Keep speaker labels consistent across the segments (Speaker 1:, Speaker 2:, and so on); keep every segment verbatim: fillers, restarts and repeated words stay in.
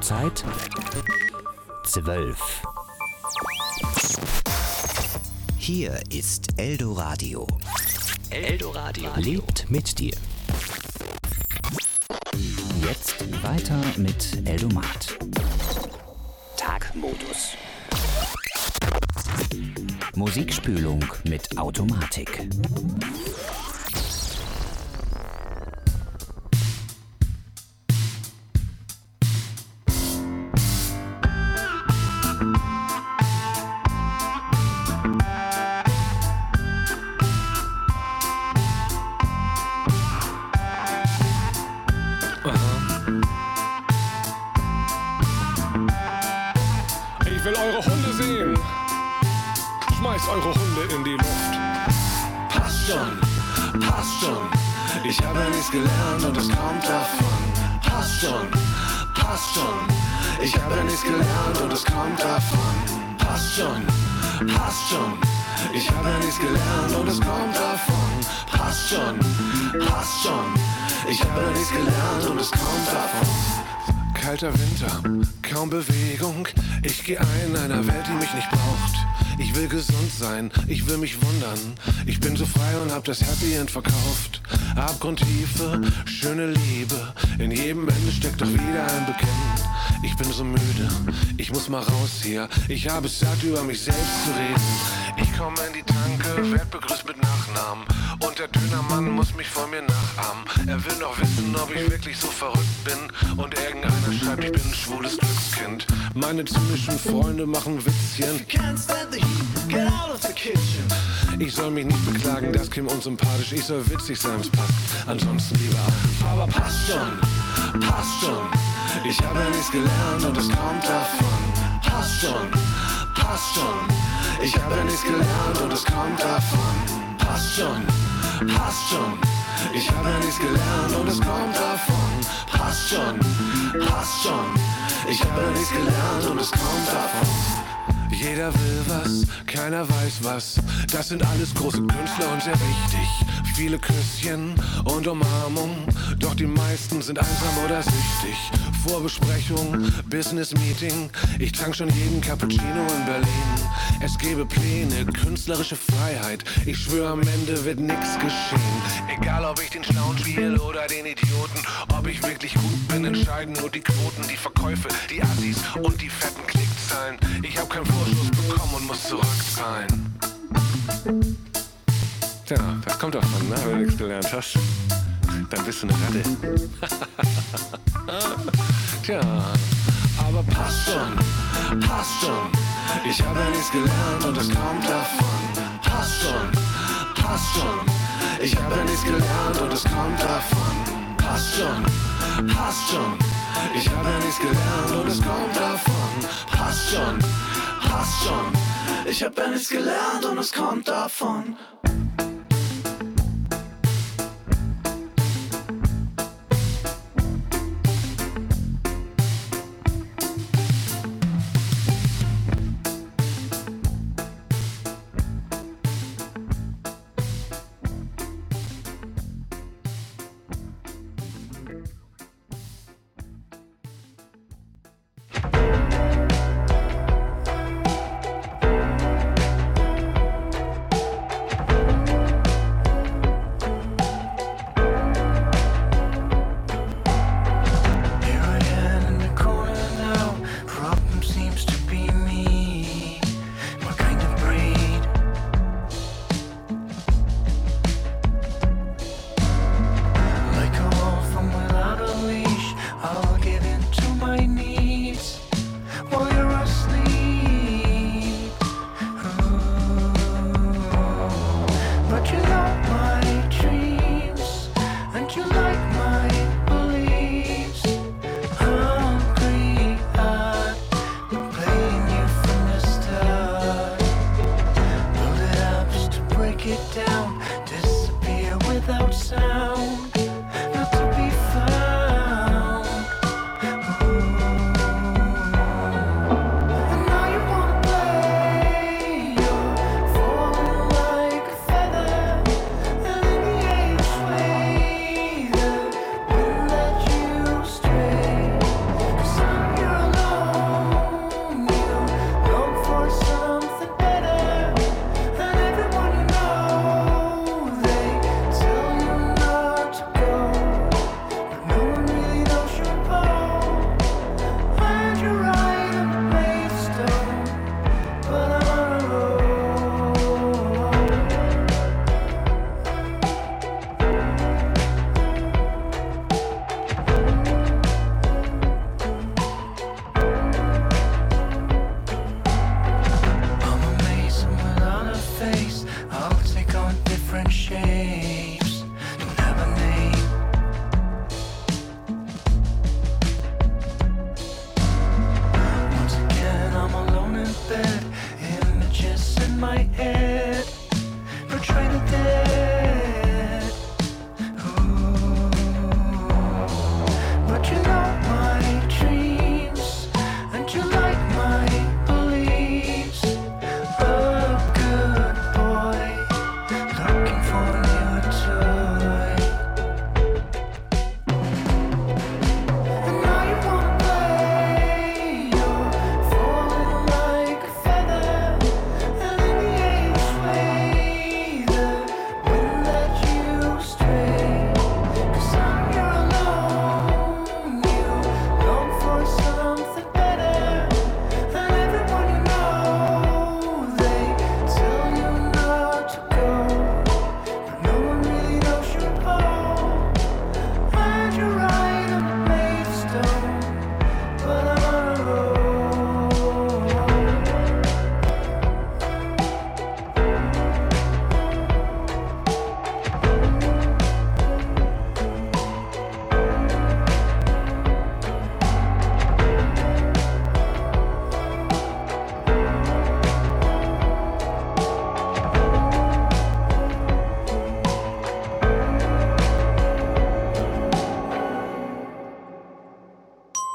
Speaker 1: Uhrzeit zwölf. Hier ist Eldoradio. Eldoradio lebt mit dir. Jetzt weiter mit Eldomat. Tagmodus. Musikspülung mit Automatik.
Speaker 2: Ich will eure Hunde sehen. Schmeißt eure Hunde in die Luft.
Speaker 3: Passt schon, passt schon. Ich habe ja nichts gelernt und es kommt davon. Passt schon, passt schon. Ich habe ja nichts gelernt und es kommt davon. Passt schon, passt schon. Ich habe ja nichts gelernt und es kommt davon. Passt schon, passt schon. Ich habe ja nichts gelernt und es kommt davon.
Speaker 2: Kalter Winter, kaum Bewegung. Ich gehe ein in einer Welt, die mich nicht braucht. Ich will gesund sein, ich will mich wundern. Ich bin so frei und hab das Happy End verkauft. Abgrundtiefe, schöne Liebe. In jedem Ende steckt doch wieder ein Bekennen. Ich bin so müde, ich muss mal raus hier. Ich habe es satt, über mich selbst zu reden. Ich komme in die Tanke, werd begrüßt mit Nachnamen. Und der Dönermann muss mich vor mir nachahmen. Er will noch wissen, ob ich wirklich so verrückt bin. Und irgendeiner schreibt, ich bin ein schwules Glückskind. Meine zynischen Freunde machen Witzchen. Ich soll mich nicht beklagen, das käme unsympathisch. Ich soll witzig sein, es passt. Ansonsten lieber an.
Speaker 3: Aber passt schon, passt schon. Ich habe ja nichts gelernt und es kommt davon. Passt schon, passt schon. Ich habe ja nichts gelernt und es kommt davon. Passt schon, passt schon. Ich habe ja nichts gelernt und es kommt davon. Passt schon, passt schon. Ich habe ja nichts gelernt und es kommt davon.
Speaker 2: Jeder will was, keiner weiß was. Das sind alles große Künstler und sehr wichtig. Viele Küsschen und Umarmung, doch die meisten sind einsam oder süchtig. Vorbesprechung, Business-Meeting, ich trank schon jeden Cappuccino in Berlin. Es gäbe Pläne, künstlerische Freiheit, ich schwöre am Ende wird nix geschehen. Egal ob ich den Schlauen spiele oder den Idioten, ob ich wirklich gut bin, entscheiden nur die Quoten, die Verkäufe, die Assis und die fetten Klickzahlen. Ich hab keinen Vorschuss bekommen und muss zurückzahlen. Tja, das kommt davon, ne? Wenn du nichts gelernt hast, dann bist du eine Ratte. Tja,
Speaker 3: aber passt schon, passt schon. Ich habe ja nichts gelernt und es kommt davon. Passt schon, passt schon. Ich habe ja nichts gelernt und es kommt davon. Passt schon, passt schon. Ich habe ja nichts gelernt und es kommt davon. Passt schon, passt schon. Ich habe ja nichts gelernt und es kommt davon.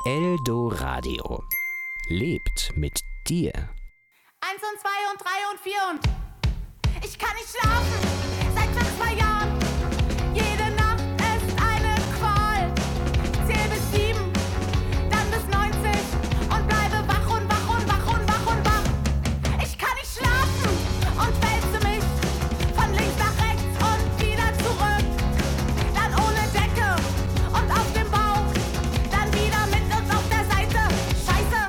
Speaker 1: Eldoradio. Lebt mit dir.
Speaker 4: Eins und zwei und drei und vier und ich kann nicht schlafen seit fast zwei Jahren. Jede Nacht ist eine Qual. Zähl bis sieben, dann bis neunzig und bleibe wach und wach und wach und wach und wach. Ich kann nicht schlafen und wälze mich von links nach rechts und wieder zurück. Dann ohne Decke und auf dem Bauch, dann wieder mit und auf der Seite. Scheiße.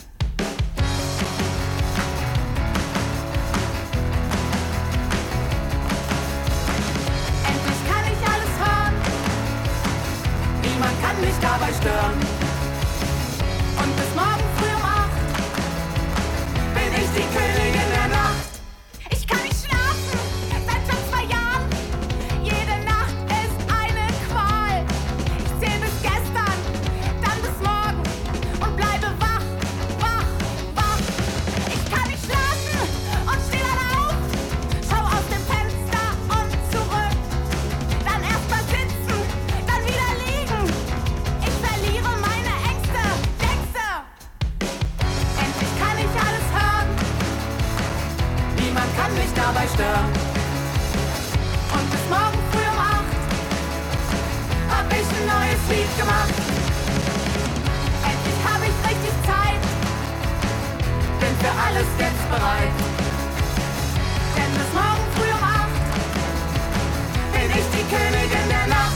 Speaker 4: Endlich kann ich alles hören. Niemand kann mich dabei stören. Und bis morgen früh um acht bin ich die Königin der Nacht. Ich kann nicht schlafen seit schon zwei Jahren. Jede Nacht ist eine Qual. Ich zähl bis gestern, dann bis morgen und bleibe wach, wach, wach. Ich kann nicht schlafen und steh dann auf. Schau aus dem Fenster und zurück. Dann erst mal sitzen, dann wieder liegen. Ich verliere meine Ängste, Ängste. Endlich kann ich alles hören. Niemand kann mich dabei stören. Und bis morgen früh um acht hab ich ein neues Lied gemacht. Endlich hab ich richtig Zeit. Bin für alles jetzt bereit. Denn bis morgen früh um acht bin ich die Königin der Nacht.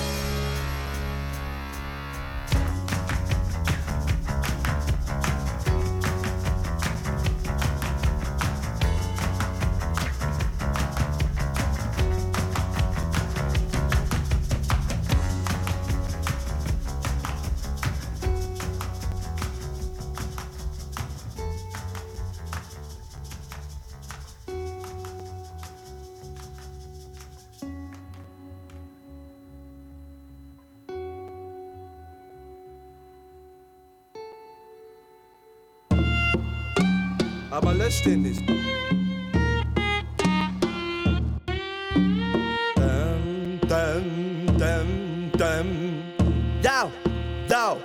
Speaker 5: Aber lösch den nicht. Dum, dum, dum, dum. Yo, yo.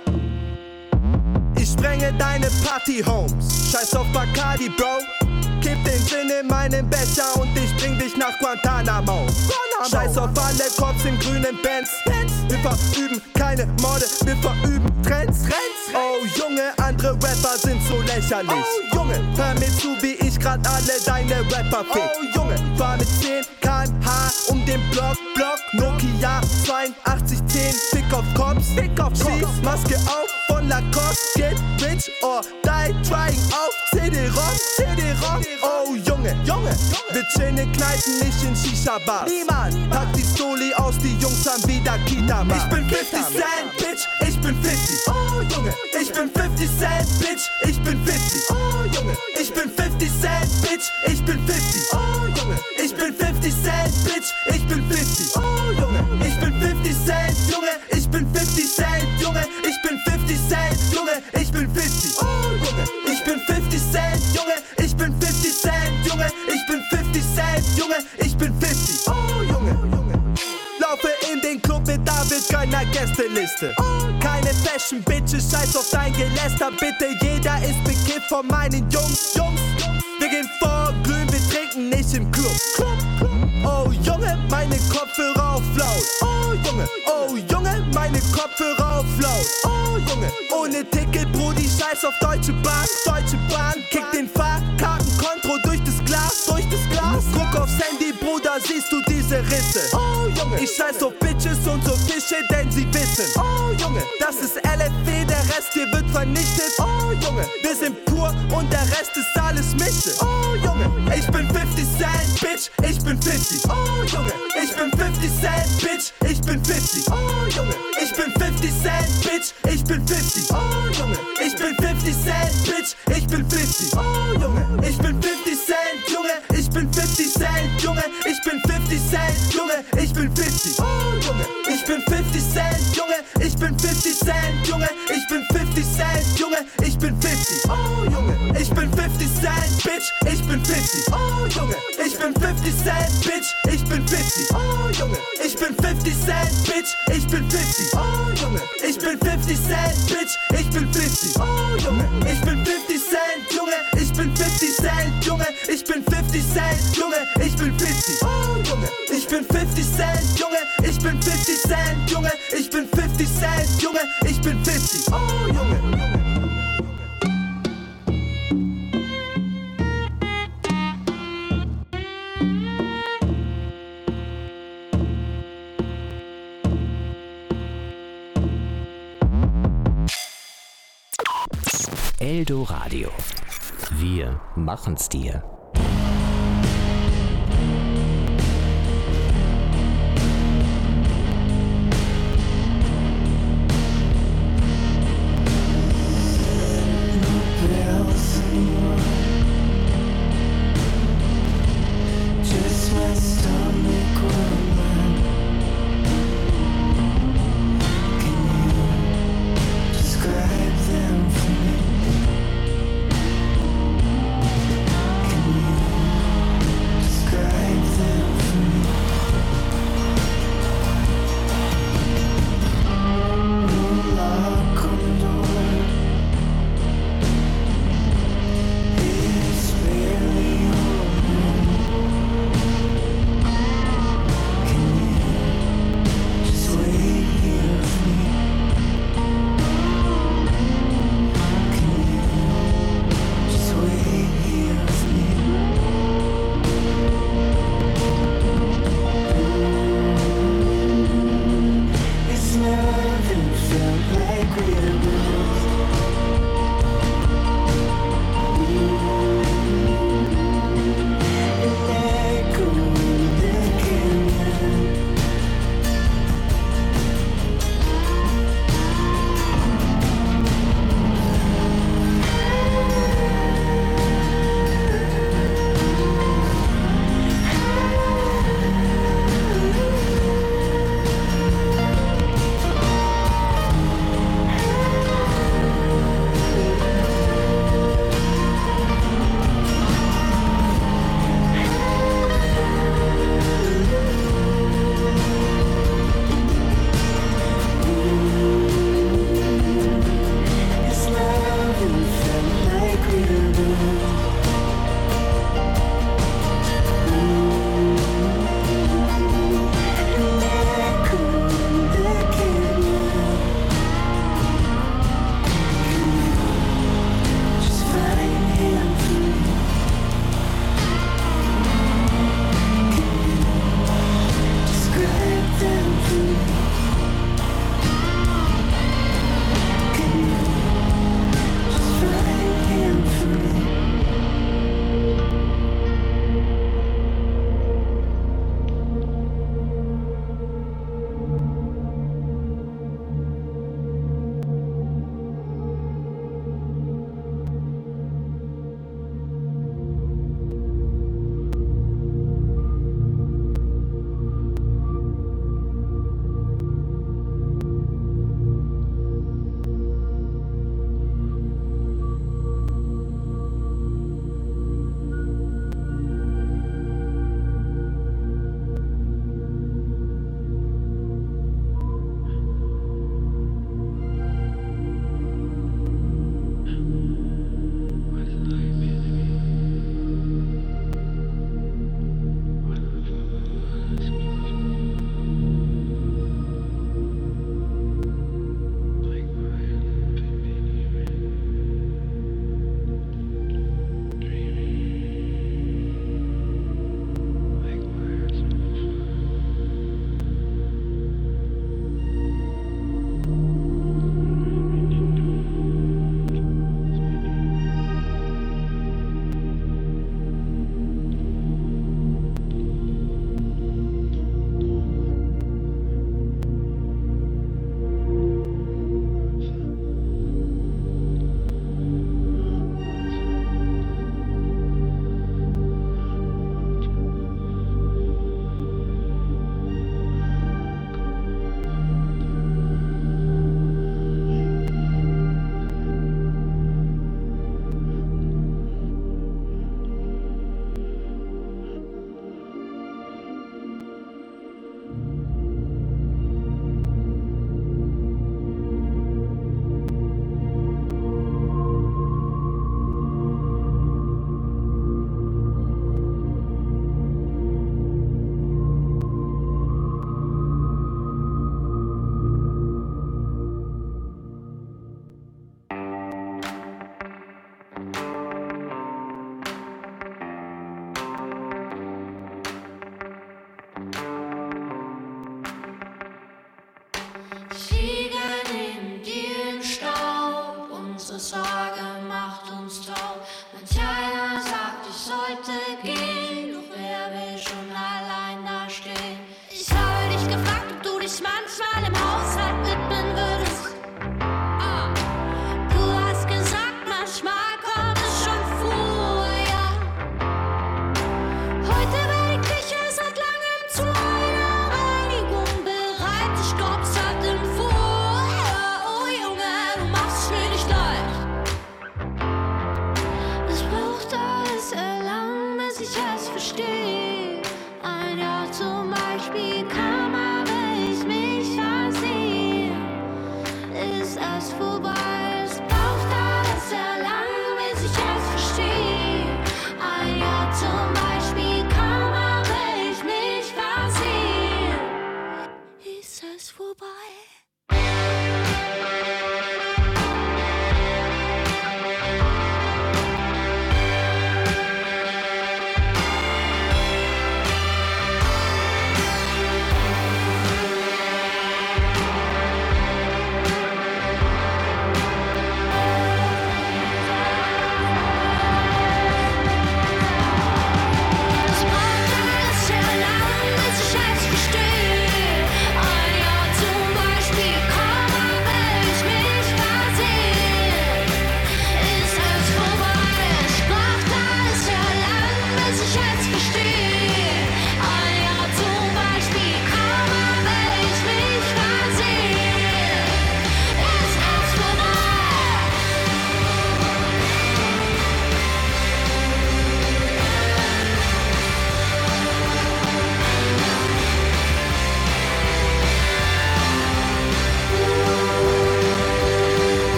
Speaker 5: Ich sprenge deine Party-Homes. Scheiß auf Bacardi, Bro. Kipp den Gin in meinen Becher und ich bring dich nach Guantanamo. Scheiß auf alle Cops in grünen Bands. Wir verüben keine Morde, wir verüben Trends. Oh Junge, andere Rapper sind so lächerlich. Oh Junge, hör mir zu, wie ich grad alle deine Rapper fick. Oh Junge, fahr mit zehn Kilometer pro Stunde um den Block, Block. Nokia zweiundachtzig zehn, Fick auf Cops, Fick auf Cops. Maske auf von Lacoste, get rich or die trying auf C D-ROM, C D-ROM. Oh Junge, Junge, wir chillen in Kneipen, nicht in Shisha-Bars. Niemand packt die Stoli aus, die Jungs haben wieder Kita-Bar. Ich bin fifty Cent, Bitch, ich bin fifty. Oh Junge, ich bin fifty Cent, Bitch, ich bin fifty. Oh Junge, ich bin fifty Cent, Bitch, ich bin fifty. Oh Junge, ich bin fifty Cent, Bitch, ich bin fifty. Oh Junge, ich bin fifty Cent, Junge, ich bin fifty Cent, Junge, ich bin fifty Cent, Junge, ich bin fifty. Oh Junge, ich bin fifty Cent, Junge, ich bin fifty Cent, Junge, ich bin fifty Cent, Junge, ich bin fifty. Oh Junge, laufe in den Club mit David keiner Gästeliste. Keine Fashion Bitches, scheiß auf dein Geläster, bitte. Jeder ist bekifft von meinen Jungs, Jungs. Wir gehen vor, glühen, wir trinken nicht im Club. Oh Junge, meine Kopfhörer auf laut. Oh Junge, oh Junge, meine Kopfhörer auf laut. Oh Junge, ohne Ticket, Brudi, scheiß auf Deutsche Bahn. Deutsche Bahn, kick den Fahrkartenkonto durch das Glas, durch das Glas. Guck aufs Handy, Bruder, siehst du diese Risse. Oh Junge, ich scheiß auf Bitches und so Fische, denn sie wissen. Oh Junge, das ist L F W, der Rest hier wird vernichtet. Oh Junge, wir sind pur und der Rest ist alles Mische. Oh Junge, ich bin fifty Cent, Bitch, ich bin fifty. Oh Junge, ich bin fifty Cent, Bitch, ich bin fifty. Oh Junge, ich bin fifty Cent, Bitch, ich bin fifty. Oh Junge, ich bin fifty Cent, Bitch, ich bin fifty. Oh Junge, ich bin fifty Cent, Junge, ich bin fifty Cent, Junge, ich bin fifty Cent, Junge, ich bin fifty. Oh Junge, ich bin fifty Cent, Junge, ich bin fifty Cent, Junge, ich bin fifty Cent, Junge, ich bin fifty. Oh Junge, ich bin fifty Cent, Bitch, ich bin fifty. Oh Junge, ich bin fifty Cent, Bitch, ich bin fifty. Oh Junge, ich bin fifty Cent, Bitch, ich bin fifty, oh Junge. Ich bin fifty Cent, Bitch, ich bin fifty, oh Junge. Ich bin fifty Cent, Junge. Ich bin fifty Cent, Junge. Ich bin fifty Cent, Junge. Ich bin fifty, oh Junge. Ich bin fifty Cent, Junge. Ich bin fifty Cent, Junge. Ich bin fifty Cent, Junge. Ich bin fifty, oh Junge.
Speaker 1: Eldoradio. Wir machen's dir.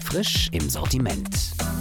Speaker 1: Frisch im Sortiment.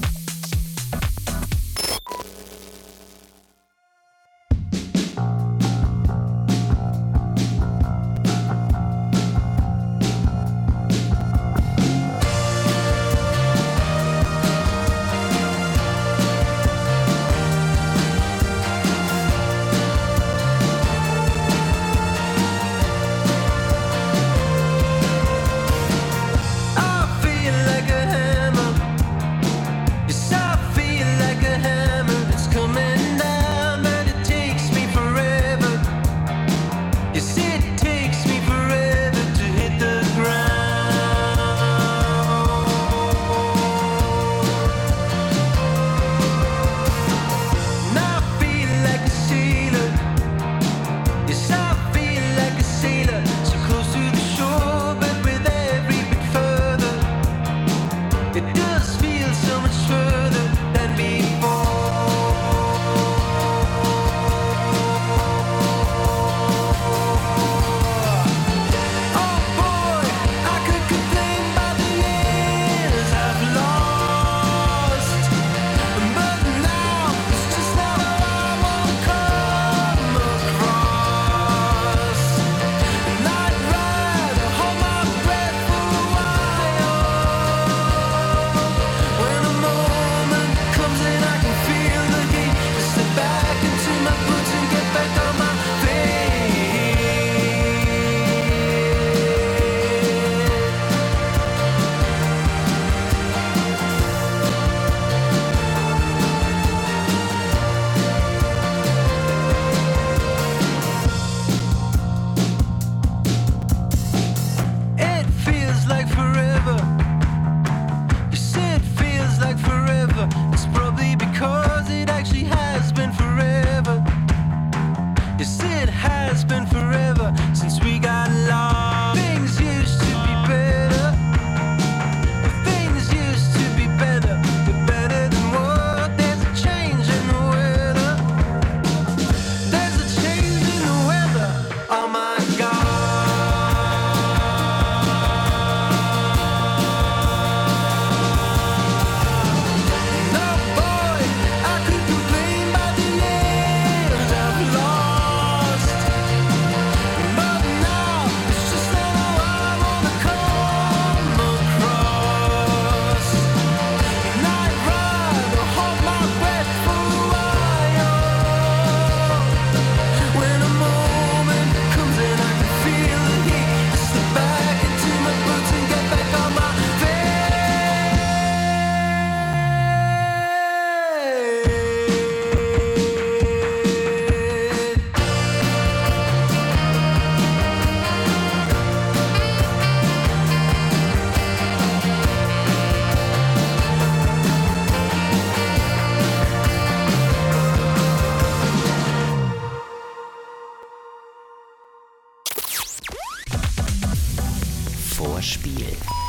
Speaker 1: Vorspiel.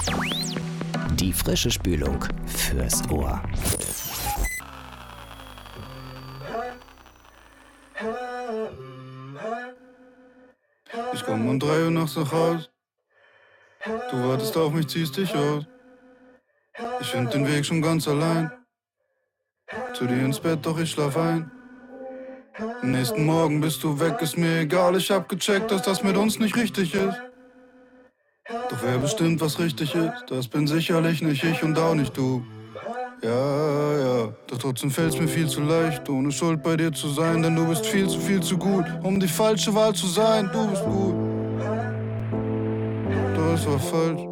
Speaker 1: Die frische Spülung fürs Ohr.
Speaker 6: Ich komm um drei Uhr nachts nach Haus. Du wartest auf mich, ziehst dich aus. Ich find den Weg schon ganz allein. Zu dir ins Bett, doch ich schlaf ein. Am nächsten Morgen bist du weg, ist mir egal. Ich hab gecheckt, dass das mit uns nicht richtig ist. Doch wer bestimmt, was richtig ist, das bin sicherlich nicht ich und auch nicht du. Ja, ja, doch trotzdem fällt's mir viel zu leicht, ohne Schuld bei dir zu sein, denn du bist viel zu, viel zu gut, um die falsche Wahl zu sein. Du bist gut, doch es war falsch.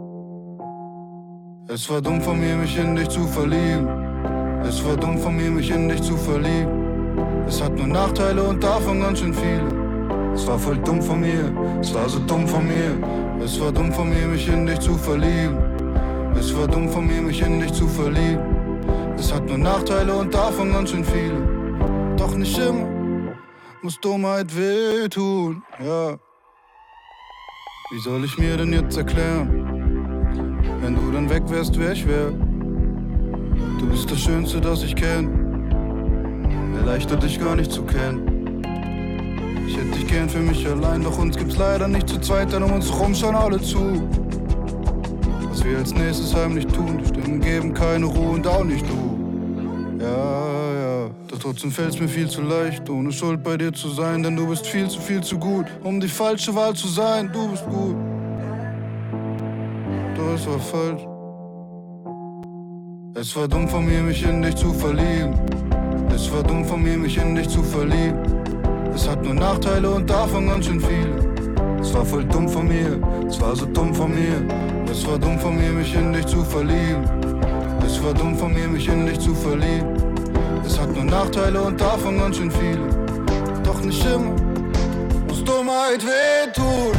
Speaker 6: Es war dumm von mir, mich in dich zu verlieben. Es war dumm von mir, mich in dich zu verlieben. Es hat nur Nachteile und davon ganz schön viele. Es war voll dumm von mir, es war so dumm von mir. Es war dumm von mir, mich in dich zu verlieben. Es war dumm von mir, mich in dich zu verlieben. Es hat nur Nachteile und davon ganz schön viele. Doch nicht immer muss Dummheit wehtun, ja. Wie soll ich mir denn jetzt erklären, wenn du dann weg wärst, wer ich wär? Du bist das Schönste, das ich kenn. Wär leichter, dich gar nicht zu kennen. Ich hätte dich gern für mich allein, doch uns gibt's leider nicht zu zweit, denn um uns rum schauen alle zu. was wir als nächstes heimlich tun. Die Stimmen geben keine Ruhe und auch nicht du. Ja, ja, doch trotzdem fällt's mir viel zu leicht, ohne Schuld bei dir zu sein, denn du bist viel zu, viel zu gut, um die falsche Wahl zu sein. Du bist gut, doch es war falsch. Es war dumm von mir, mich in dich zu verlieben. Es war dumm von mir, mich in dich zu verlieben. Es hat nur Nachteile und davon ganz schön viele. Es war voll dumm von mir, es war so dumm von mir. Es war dumm von mir, mich in dich zu verlieben. Es war dumm von mir, mich in dich zu verlieben. Es hat nur Nachteile und davon ganz schön viele. Doch nicht immer muss Dummheit wehtun.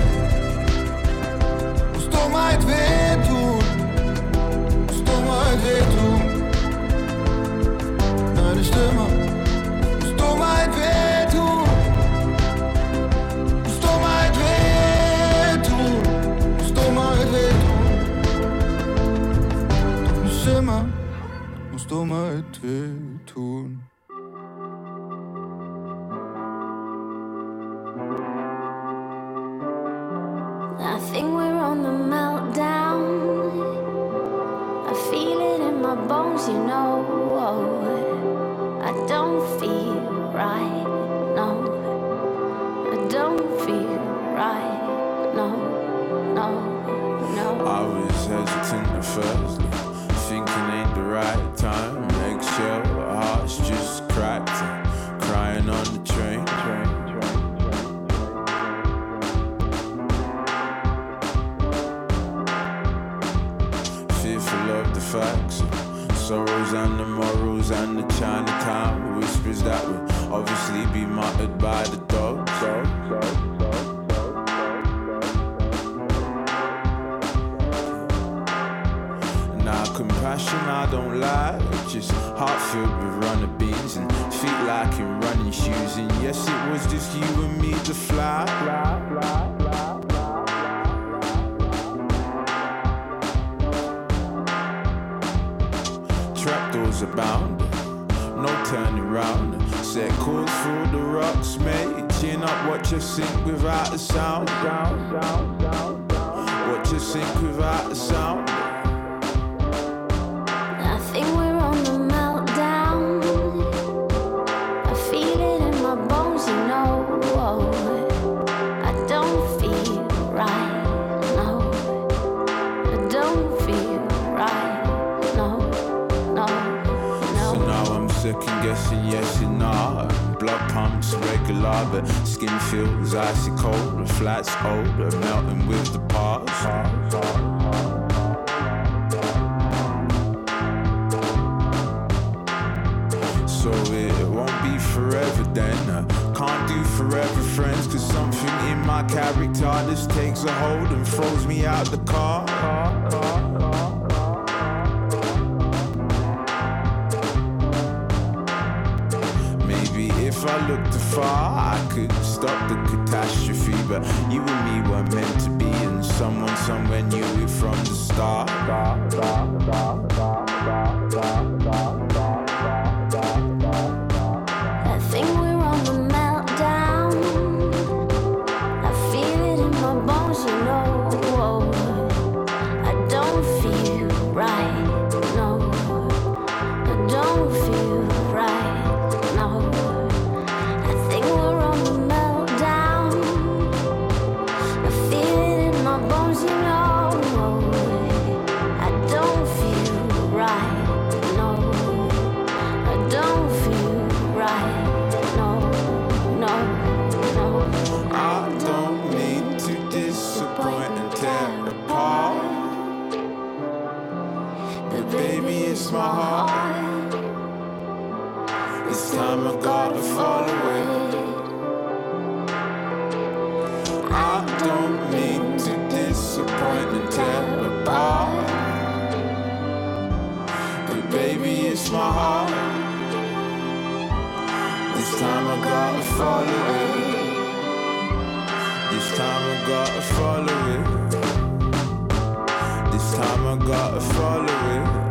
Speaker 6: Muss Dummheit wehtun. Muss Dummheit wehtun. Nein, nicht immer muss Dummheit wehtun. Muss Dummheit wehtun. Muss Dummheit wehtun. Doch nicht immer muss Dummheit wehtun.
Speaker 7: I think we're on the meltdown. I feel it in my bones, you know. I don't feel right, no. I don't feel right, no, no, no.
Speaker 3: I was hesitant at first, thinking ain't the right time. Eggshell, hearts just cracked, crying on the train. train, train, train, train. Fearful of the facts, sorrows and the morals and the Chinatown whispers that will obviously be muttered by the dogs. Now compassion I don't like, just heart filled with runner beans and feet like in running shoes. And yes, it was just you and me to fly. Trapdoors abound, no turning round. Set course through the rocks, mate. Chin up, watch us sink without a sound. Watch us sink without a sound.
Speaker 7: I think we're on the meltdown. I feel it in my bones, you know. I don't feel right, no. I don't feel right, no, no, no.
Speaker 3: So now I'm second guessing, yes and nah. Blood pumps regular, but skin feels icy cold. The flat's older, melting with the past. So it won't be forever then. I can't do forever friends, cause something in my character just takes a hold and throws me out the car. Maybe if I looked afar, I could stop the catastrophe. But you and me were meant to be, and someone somewhere knew it from the start.
Speaker 7: I think we're on the meltdown. I feel it in my bones, you know. I don't feel right, no. I don't feel right, no. I think we're on the meltdown. I feel it in my bones, you know. I don't feel right, no. I don't feel right, no, no, no.
Speaker 3: I don't mean to disappoint and tear apart, but baby, it's my heart. This time I gotta follow it. I don't mean to disappoint and tear apart, but baby, it's my heart. This time I gotta follow it. This time I gotta follow it. This time I gotta follow it.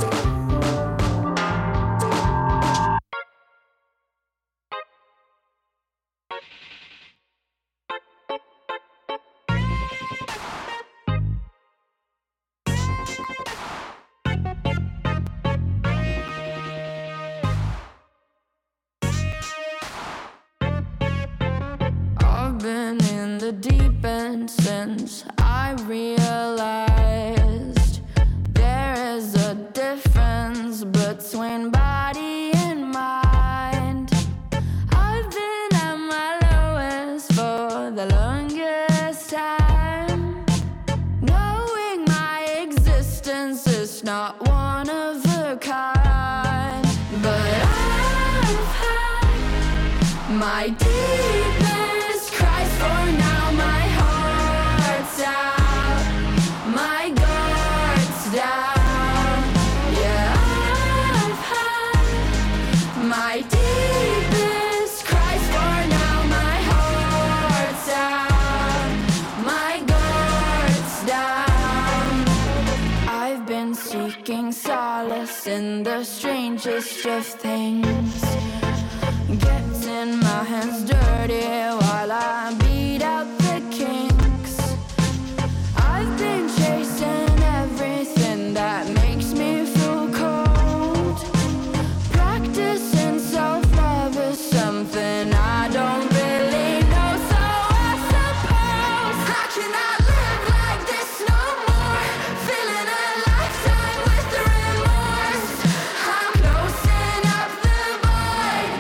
Speaker 7: distance, I realized there is a difference between body and mind. I've been at my lowest for the longest time, knowing my existence is not one of a kind. But I've had my deepest cries, for now my heart's out, my guard's down. Yeah, I've had my deepest cries, for now my heart's out, my guard's down. I've been seeking solace in the strangest of things, getting my hands dirty while I beat out the kinks. I've been chasing everything that makes me feel cold. Practicing self-love is something I don't really know, so I suppose I cannot live like this no more, feeling a lifetime with the remorse. I'm closing up the void,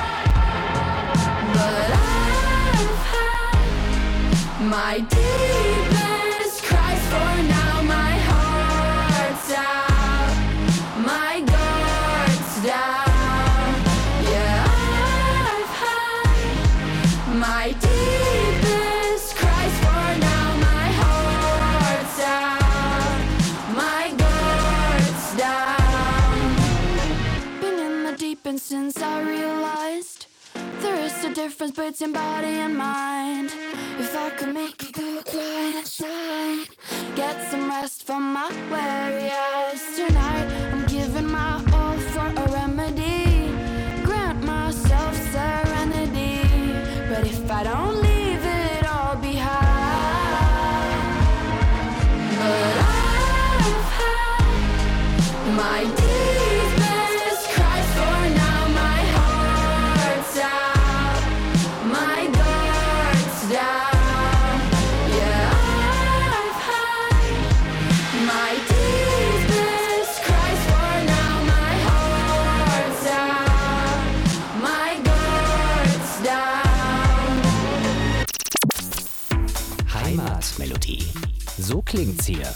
Speaker 7: but I've had my deepest cries, for now my heart's out, my guard's down. Yeah, I've had my deepest cries, for now my heart's out, my guard's down. Been in the deep end since I realized there is a difference between body and mind. If I could make you go quiet inside, get some rest from my weary eyes. Tonight I'm giving my all for a remedy, grant myself serenity. But if I don't leave it all behind, but I've had my deepest cries, for now my heart's out, my guard's down. Yeah, I've had my deepest cries, for now my heart's out, my guard's down.
Speaker 1: Heimatmelodie. So klingt's hier.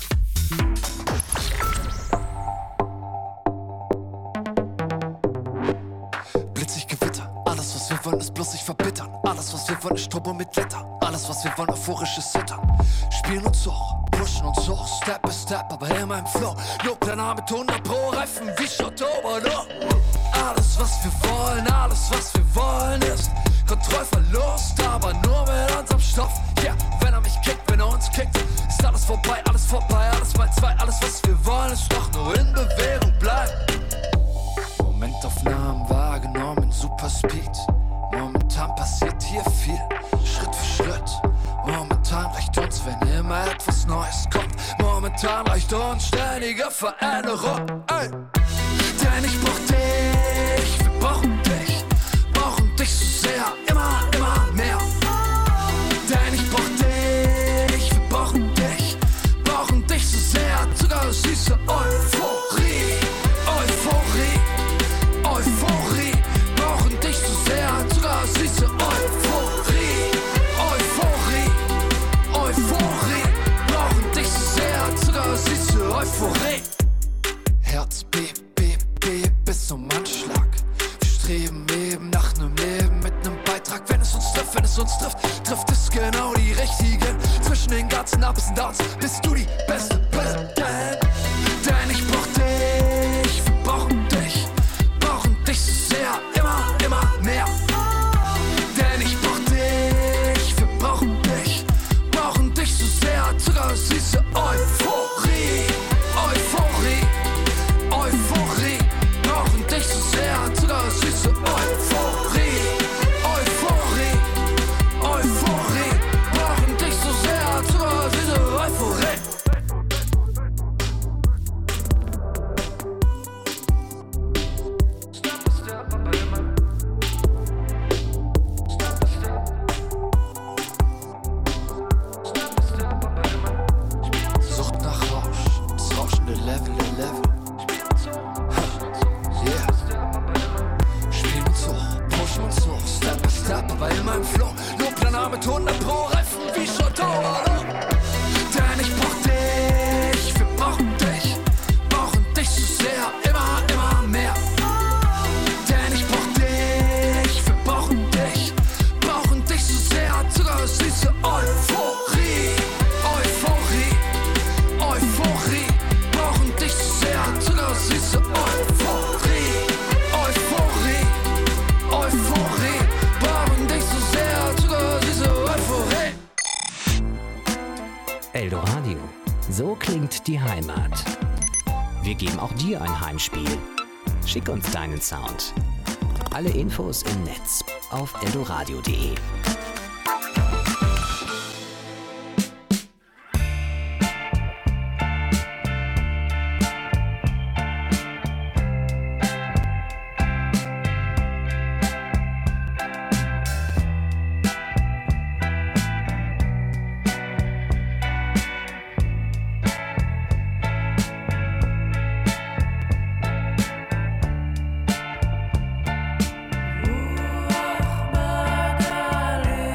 Speaker 3: Blitzig Gewitter, alles was wir wollen ist bloß sich verbittern. Alles was wir wollen ist Turbo mit Glitter. Alles was wir wollen euphorisches Zittern. Spielen uns hoch, pushen uns hoch, Step by Step, aber immer im Flow. Jobplaner mit hundert Pro Reifen wie Schottober. Alles was wir wollen, alles was wir wollen ist Kontrollverlust, aber nur mit unserem Stoff. Yeah, wenn er mich kickt, wenn er uns kickt, ist alles vorbei, alles vorbei, alles mal zwei. Alles was wir wollen ist doch nur in Bewegung bleiben. Momentaufnahmen wahrgenommen, Superspeed. Momentan passiert hier viel, Schritt für Schritt. Momentan reicht uns, wenn immer etwas Neues kommt. Momentan reicht uns ständige Veränderung. Ey. Denn ich brauch dich, wir brauchen dich, brauchen dich so sehr, immer, immer mehr. Denn ich brauch dich, wir brauchen dich, brauchen dich so sehr, sogar süße Euphorie, Euphorie. Euphorie, brauchen dich so sehr, sogar süße Euphorie, Euphorie, Euphorie, brauchen dich so sehr, sogar süße Euphorie. Herz beep, beep, beep bis zum Anschlag. Wir streben eben nach nem Leben mit nem Beitrag. Wenn es uns trifft, wenn es uns trifft, trifft es genau die Richtigen. Zwischen den ganzen Ups und Downs bist du die beste Bitte. Denn, denn ich brauch dich, wir brauchen dich, dich so sehr, immer, immer mehr. Denn ich brauch dich, wir brauchen dich, brauchen dich so sehr, sogar süße Euphorie, Euphorie, Euphorie, brauchen dich so sehr, sogar süße Euphorie, Euphorie, Euphorie, brauchen dich so sehr, sogar süße Euphorie. mit hundert pro Reifen wie Shotoro. Denn ich brauch dich, wir brauchen dich, brauchen dich so sehr, immer, immer mehr. Denn ich brauch dich, wir brauchen dich, brauchen dich so sehr, zuckersüße Euphorie, Euphorie, Euphorie, brauchen dich so sehr, zuckersüße Euphorie, Euphorie, Euphorie, brauchen dich so sehr, zuckersüße Euphorie.
Speaker 1: Eldoradio. So klingt die Heimat. Wir geben auch dir ein Heimspiel. Schick uns deinen Sound. Alle Infos im Netz auf eldoradio punkt de.
Speaker 4: Magdalena.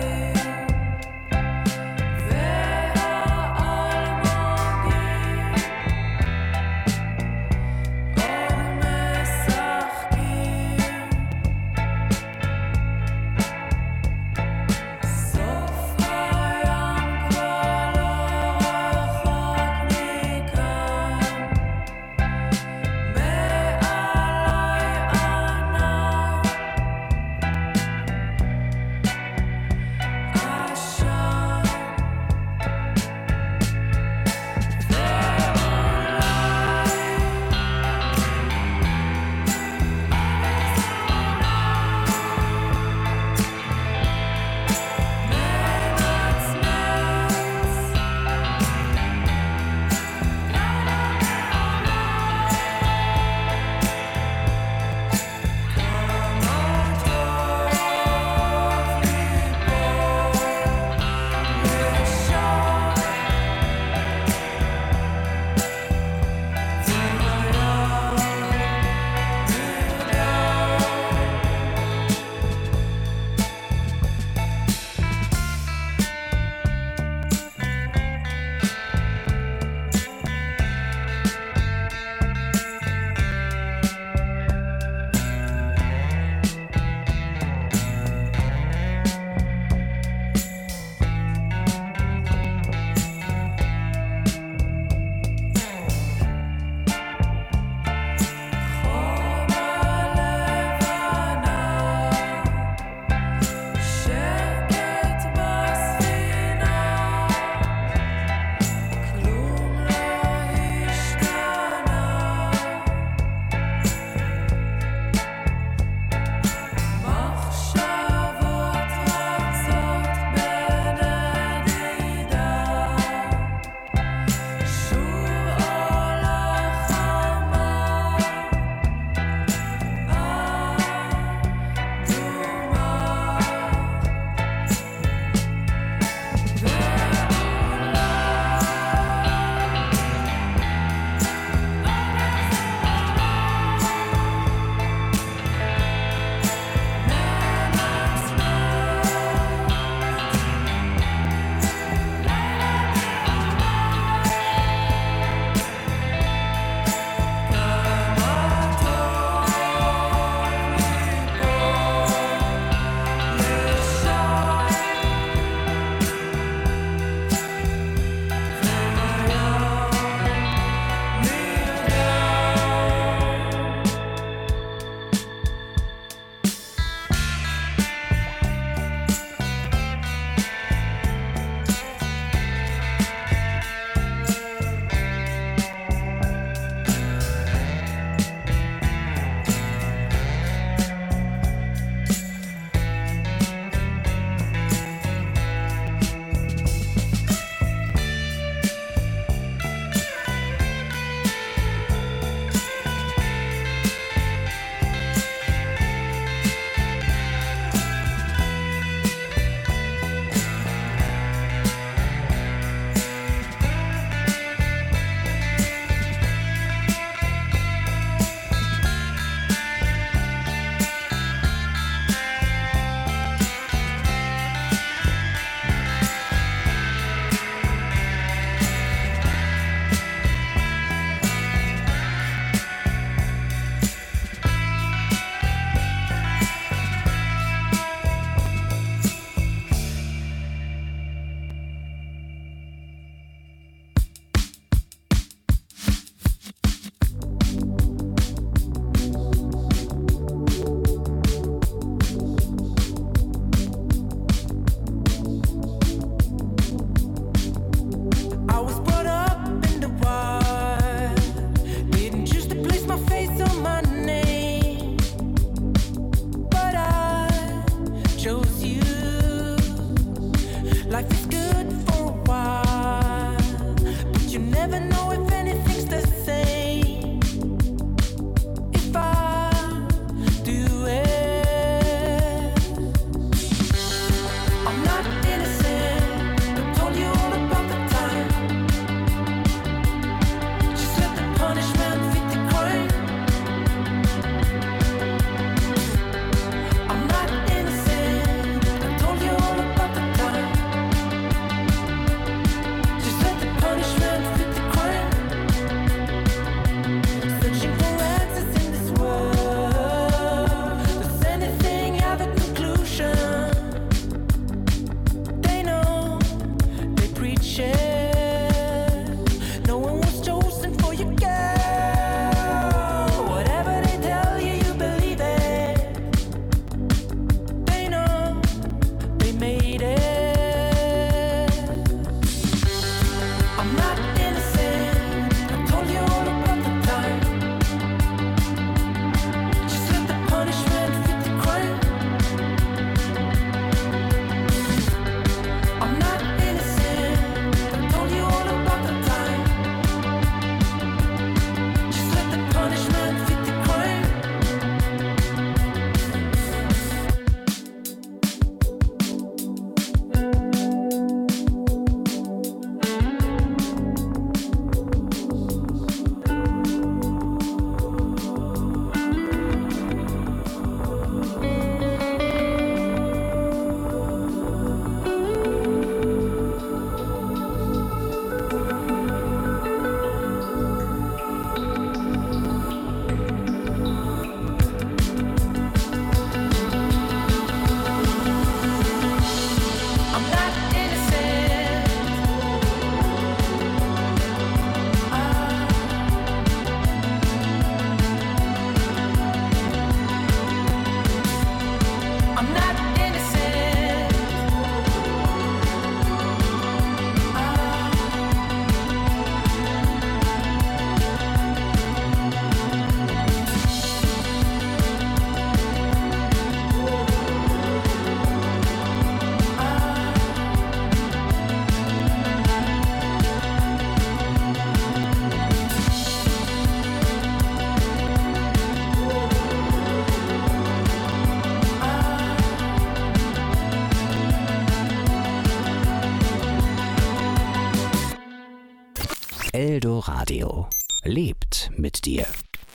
Speaker 1: Eldoradio lebt mit dir.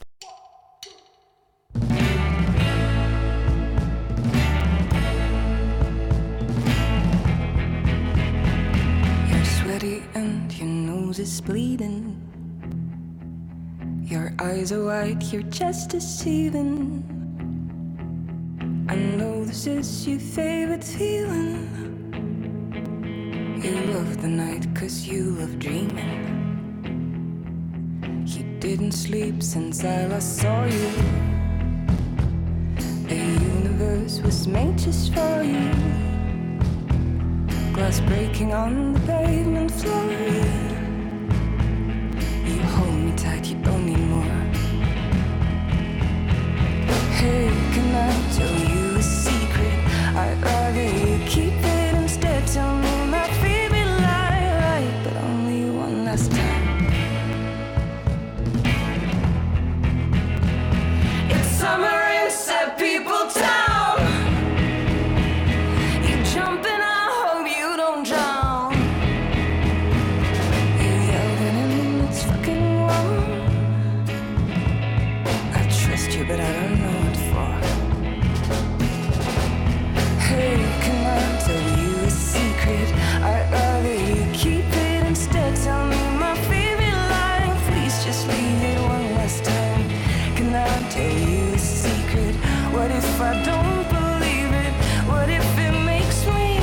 Speaker 8: You're sweaty and your nose is bleeding. Your eyes are wide, you're just deceiving. I know this is your favorite feeling. You love the night cause you love dreaming. You didn't sleep since I last saw you. The universe was made just for you. Glass breaking on the pavement floor. You hold me tight, you don't need more. Hey, can I tell you a secret? I'd rather you keep it instead. Tell me my favorite lie, right? But only one last time. It's summer in sad people town. You jump and I hope you don't drown. You yelled at him, it's fucking wrong. I trust you, but I don't know what for. Hey, can I tell you a secret? I'd rather you keep it instead. Tell me my favorite line. Please just leave it one last time. Can I tell you a secret? What if I don't believe it? What if it makes me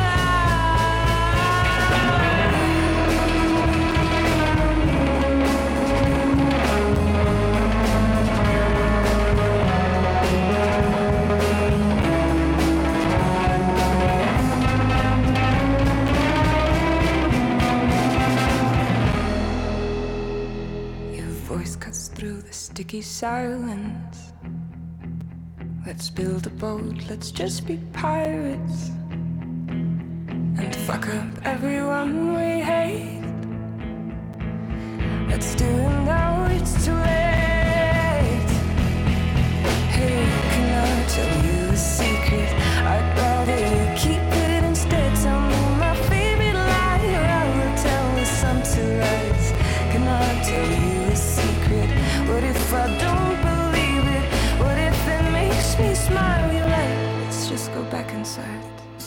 Speaker 8: through the sticky silence? Let's build a boat, let's just be pirates and fuck up everyone we hate. Let's do it now, it's too late. Hey, can I tell you a secret? I'd rather you keep it instead. Tell me my favorite lie, or I will tell the sun to rise. Can I tell you a secret? What if I don't believe it? What if it makes me smile? You're like, let's just go back inside.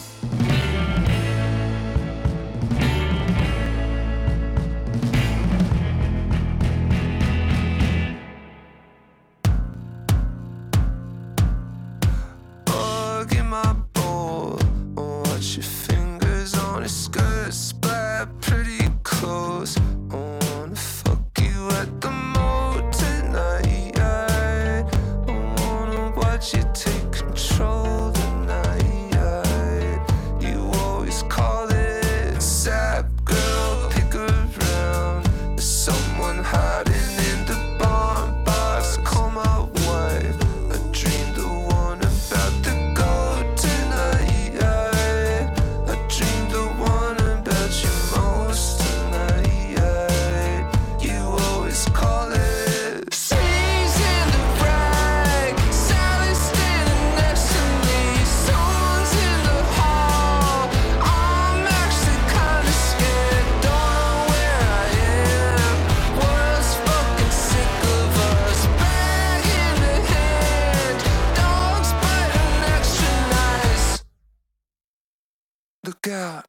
Speaker 3: Oh, get my bowl. Oh, watch your fingers on his skirt. Splat pretty close. I wanna fuck you at the moat tonight. I wanna watch you take control tonight. You always call it sap, girl, pick around. There's someone hiding in the barn box. Call my wife. I dreamed the one about the gold tonight. I, I dreamed the one about you most tonight. You always call it season to brag. Sally's standing next to me. Someone's in the hall. I'm actually kinda scared. Don't know where I am. World's fucking sick of us. Bag in the hand. Dogs biting extra nice. Look out.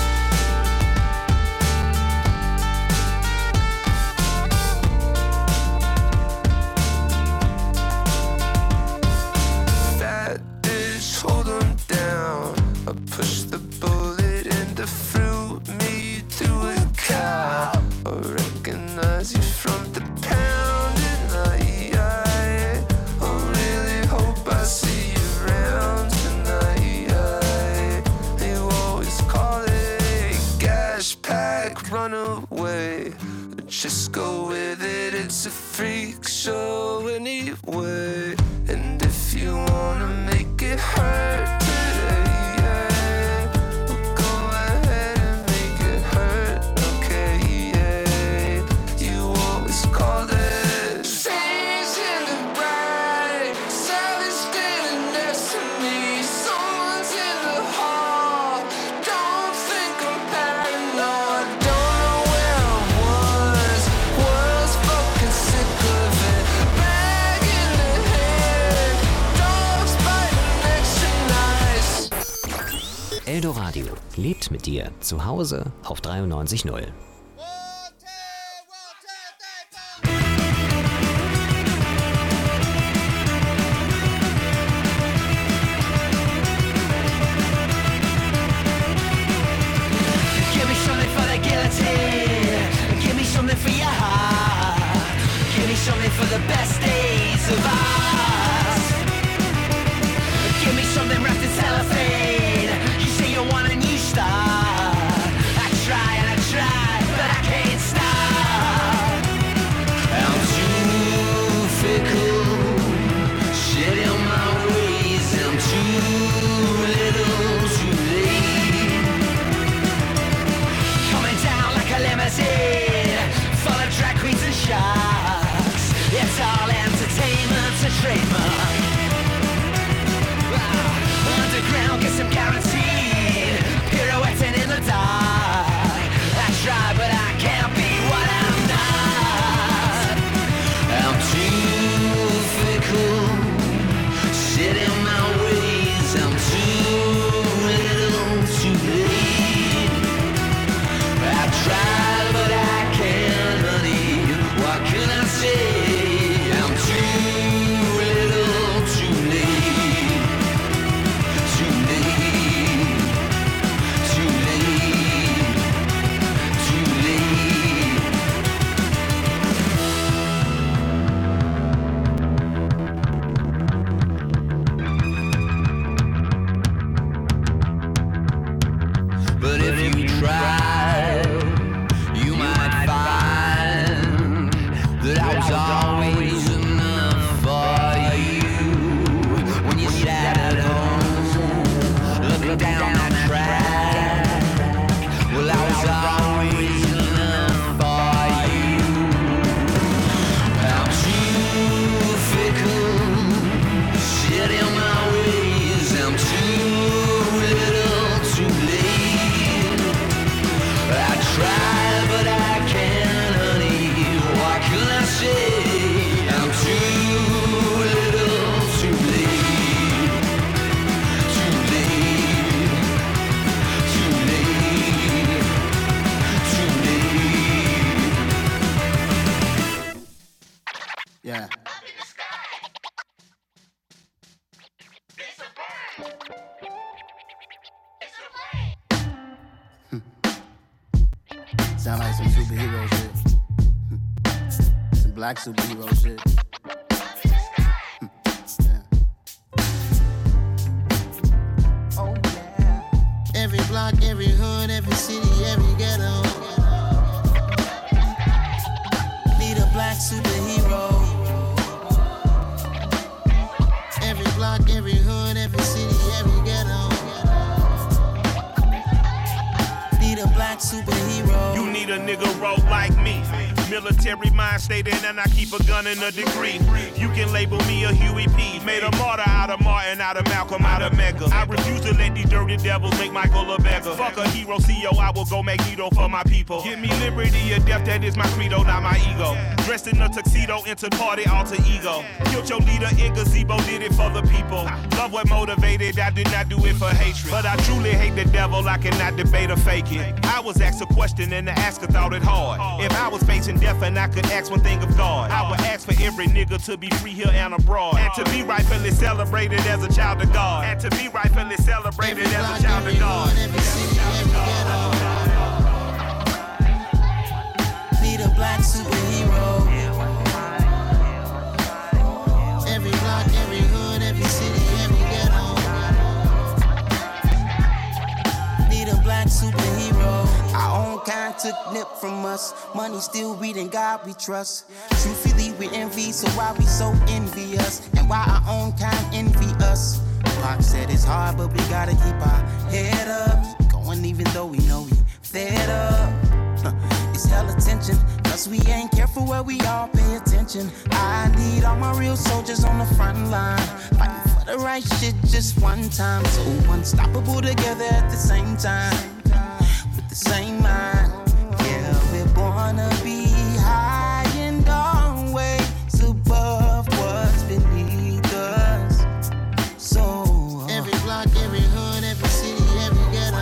Speaker 3: Fat bitch, hold 'em down. I push the bullet in the fruit, me through a cow. I recognize you from the pound, and I, I, I really hope I see you around tonight. I, you always call it gash pack, run away. Just go with it, it's a freak show anyway. And if you wanna make it hurt today, yeah,
Speaker 1: Eldoradio lebt mit dir zu Hause auf dreiundneunzig Komma null.
Speaker 9: Something for the best days of us. Give me something wrapped in cellophane. You say you want a new start. I try and I try, but I can't stop. I'm too fickle, shit in my ways. I'm too little, too late. Coming down like a limousine, full of drag queens and sharks. It's all entertainment, a trademark. Ah, underground, get some guaranteed. Pirouetting in the dark. I try, but I can't be what I'm not. I'm too fickle, shit in my ways. I'm too little, too late. I try, but I can't, honey. What can I say?
Speaker 10: Sound like some superhero shit. Some black superhero shit. Yeah. Oh yeah. Every block, every hood, every city, every ghetto. Need a black superhero. Every block, every hood, every city, every ghetto. Need a black superhero.
Speaker 11: You need a nigga roll like me. Military mind stated, and I keep a gun in a degree. You can label me a Huey P. Made a martyr out of Martin, out of Malcolm, out of Mega. I refuse to let these dirty devils make Michael a beggar. Fuck a hero C E O, I will go Magneto for my people. Give me liberty or death, that is my credo, not my ego. Dressed in a tuxedo, entered party, alter ego. Killed your leader in gazebo, did it for the people. Love what motivated, I did not do it for hatred. But I truly hate the devil, I cannot debate or fake it. I was asked a question and the asker thought it hard. If I was facing death and I could ask one thing of God, I would ask for every nigga to be free here and abroad, and to be rightfully celebrated as a child of God, and to be rightfully celebrated as a child of God.
Speaker 10: Need a black superhero. Every block, every hood, every city, every ghetto. Need a black superhero. Our own kind took nip from us. Money still reading God we trust. Truthfully we envy, so why we so envious? And why our own kind envy us? Pac said it's hard, but we gotta keep our head up. Keep going even though we know we fed up. It's hella tension, cause we ain't careful where we all pay attention. I need all my real soldiers on the front line, fighting for the right shit just one time. So unstoppable together at the same time, with the same mind. Yeah, we're born to be high and always above what's beneath us. So every block, every hood, every city, every ghetto.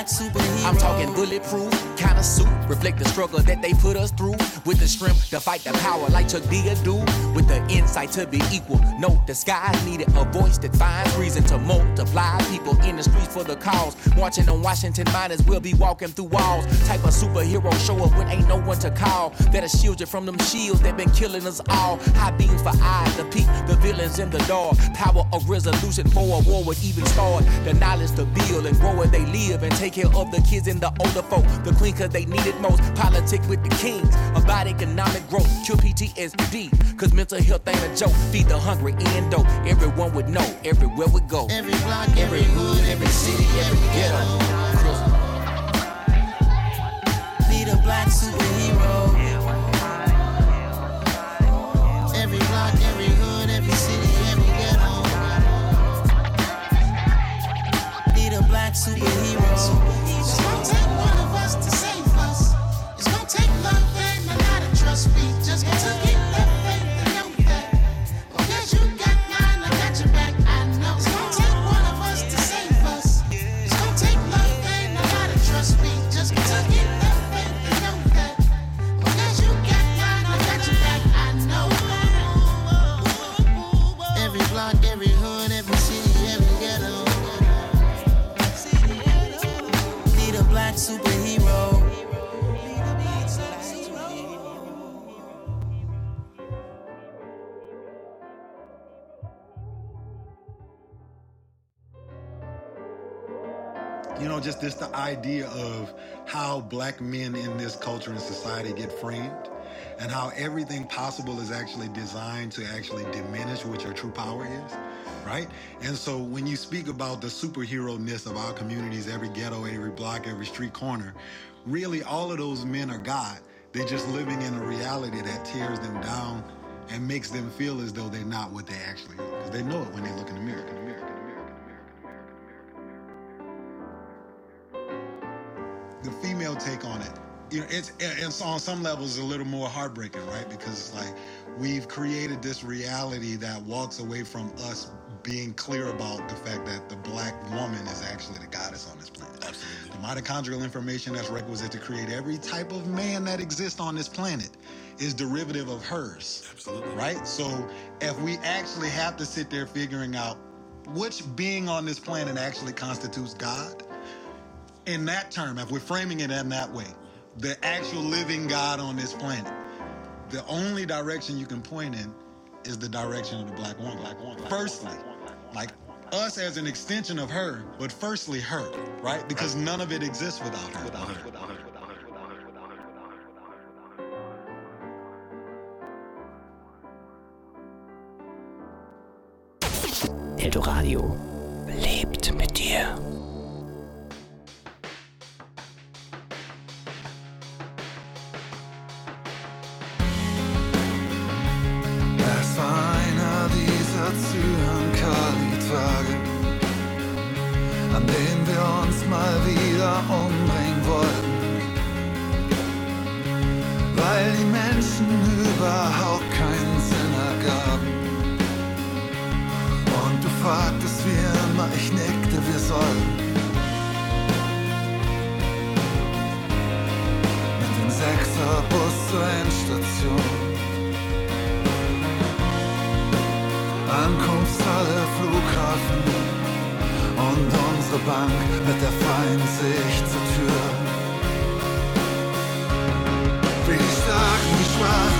Speaker 10: superhero.
Speaker 12: I'm talking bulletproof, kind of suit, reflect the struggle that they put us through. With the strength to fight the power like Chuck D do. With the insight to be equal. No, the sky needed a voice that finds reason to multiply. People in the streets for the cause. Marching on Washington miners will be walking through walls. Type of superhero show up when ain't no one to call. That'll shield you from them shields that been killing us all. High beams for eyes to peek the villains in the dark. Power of resolution for a war would even start. The knowledge to build and grow where they live and take care of the kids and the older folk. The queen cause they need it most. Politic with the kings. About economic growth. Cure P T S D. Cause mental health ain't a joke. Feed the hungry and dope. Everyone would know. Everywhere we go.
Speaker 10: Every block, every hood, every city, every ghetto. Need a black superhero. Every block, every hood, every city, every ghetto. Need a black superhero.
Speaker 13: It's gonna take one of us to save us. It's gonna take love and a lot of trust. We just got to keep that faith and know that. Because you got mine, I got your back. I know. It's gonna take one of us to save us. It's gonna take love and a lot of trust. We just got to keep that faith and know that. Because you got mine, I got your back. I know.
Speaker 10: Every block, every hood, every city, every ghetto. Need a black superhero.
Speaker 14: You know, just this the idea of how black men in this culture and society get framed and how everything possible is actually designed to actually diminish what your true power is, right? And so when you speak about the superhero-ness of our communities, every ghetto, every block, every street corner, really all of those men are God. They're just living in a reality that tears them down and makes them feel as though they're not what they actually are. Because they know it when they look in the mirror. The female take on it, you know, it's, it's on some levels a little more heartbreaking, right? Because it's like we've created this reality that walks away from us being clear about the fact that the black woman is actually the goddess on this planet. Absolutely. The mitochondrial information that's requisite to create every type of man that exists on this planet is derivative of hers. Absolutely. Right? So if we actually have to sit there figuring out which being on this planet actually constitutes God, in that term, if we're framing it in that way, the actual living God on this planet, the only direction you can point in is the direction of the black woman. Black woman. Firstly, like us as an extension of her, but firstly her, right? Because none of it exists without her. Without her. Without her.
Speaker 1: Eldoradio lebt mit dir.
Speaker 3: Es war einer dieser Zyankali-Tage, an denen wir uns mal wieder umbringen wollten, weil die Menschen überhaupt keinen Sinn ergaben. Und du fragtest wie immer, ich nickte, wir sollten mit dem Sechserbus zur Endstation. Ankunftshalle, Flughafen und unsere Bank mit der freien Sicht zur Tür. Wie die Starken, die Schwachen